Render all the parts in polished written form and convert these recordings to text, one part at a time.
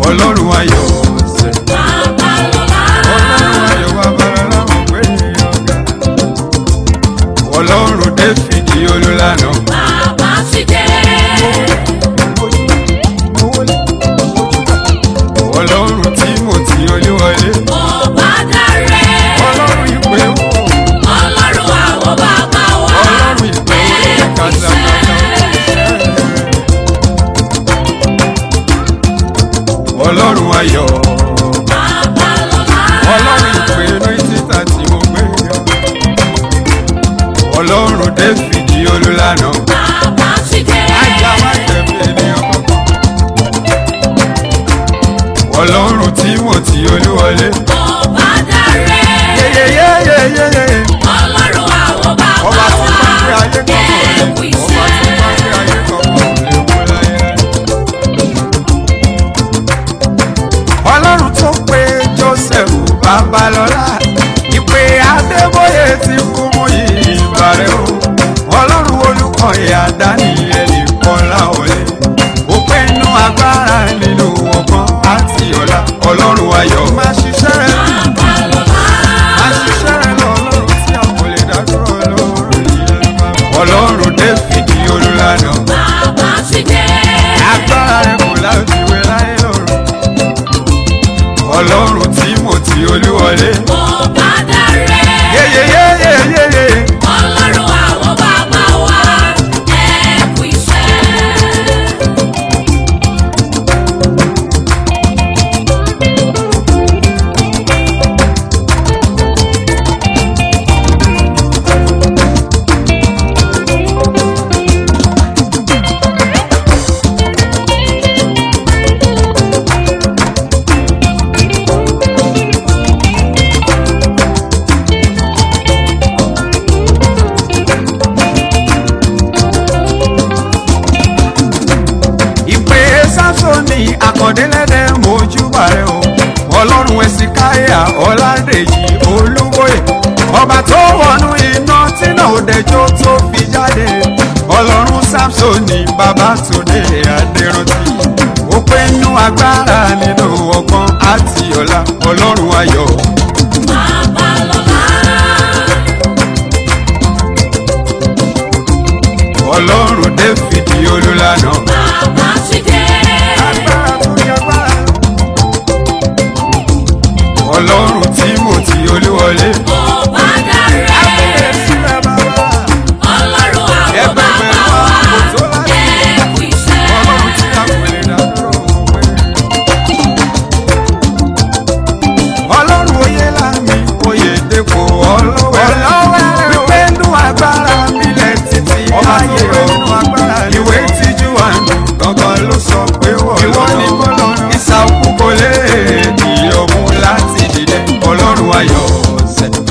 ọlọ́run ayọ̀ ọ̀sẹ̀. Babalọ́lá. Ọlọ́run ayọ̀ babalọ́lá mo gbé ọ̀gá. Ọlọ́run Dáfídì olùlànà. Bàbá ti dé. Ọlọ́run Tímótì Olúwọlé. Ọba dáre. Ọlọ́run ìpè wò. Ọlọ́run àwọn bàbá wa. Ọlọ́run ìpè wò kàtàkàtà. Ọlọ́run ayọ̀. Babalọ́lá. Ọlọ́run ìpè ní títà tí mo gbé yọ. Ọlọ́run Dáfídì olùlànà. Bàbá ti dé. Ajá má jẹ̀bi ènìyàn kankan. Ọlọ́run Tímótì Olúwọlé. Ọba dáre. Yeyeyeyeyeye. Ọlọ́run àwọn bàbá Ọba tí wa. máa ń gbé ayé kọ̀ọ̀kan lé. Ẹ̀kú Ọba tí iṣẹ́. máa ń gbé ayé kọ̀ọ̀kan lé kú láyé. Ọlọ́run tó pe Joseph Babalọ́lá. Ìpè Adébóyè ti kú mú ìbàrẹ̀ o. Ọlọ́run Olúkọ̀yà Dáníẹ́lì Kọ́láwọlé. Ó pé inú agbára nínú ọgbọ́n àti ọlá. Ọlọ́run ayọ̀ máa ṣiṣẹ́ rẹ̀. Babalọ́lá. Máa ṣiṣẹ́ rẹ̀ lọ Ọlọ́run tí a kò lè dádúró Ọlọ́run ìyẹn bàbá. Ọlọ́run Dáfídì olùlànà. Bàbá ti dé. Agbára rẹ̀ kò láfiwé láyé lọ́run. Ọlọ́run Tímótì Olúwọlé. Ọba dáre. Yeyeyeyeyeye. Ọlọ́run àwọn bàbá wa. Ẹ̀kú iṣẹ́. Ìpè Sámsónì Àkàndélẹ́dẹ́ mojúbà rẹ̀ o. Ọlọ́run Ẹ̀sìkáyà Ọládèjì Olúbóyè. Ọba tó wọnú iná tínà òdẹjọ́ tó fi jáde. Ọlọ́run Sámsónì Babátúndé Adérántí. Ó pé inú agbára nínú ọgbọ́n àti ọlá. Ọlọ́run ayọ̀. Babalọ́lá. Ọlọ́run Dáfídì olùlànà. Bàbá ti dé. Agbára tó yẹ agbára. Ọlọ́run Tímótì Olúwọlé. Ọba dáre. Sílẹ̀ bàbá. Ọlọ́run àwọn bàbá wa. Ẹ̀kú iṣẹ́. Ọlọ́run tí a kò lè dádúró òwe. Ọlọ́run oyè lámì oyè dépò ọlọ́wẹ́. Wípé nú agbára mílẹ̀ títí ayé ọ̀run. Ìwé tíjú àánú gangan ló sọ pé ìwọ ni bọ́lọ́run. Ìsà òkú kò lè di ọ̀mù láti dìde. Ọlọ́run ayọ̀ ọ̀sẹ̀.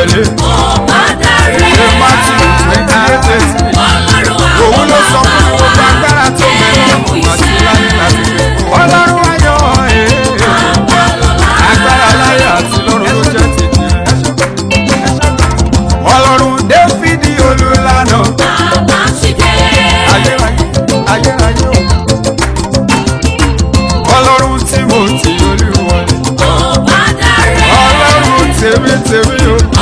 wọlé. ọba dáre. Ṣé Matthew 28:18. Ọlọ́run Òun ló sọ àwọn fún gbogbo agbára tó bẹ̀rẹ̀ ẹ̀kú àti iṣẹ́. láyé láti gbé. Ọlọ́run ayọ̀ Babalọ́lá. agbára láyé àti lọ́run ló jẹ́ tèmi. Ọlọ́run Dáfídì olùlànà. Bàbá ṣìdé. Ayérayé ayérayé o. Ọlọ́run Tímótì olúwọlé. ọba dáre. Ọlọ́run tèmi o.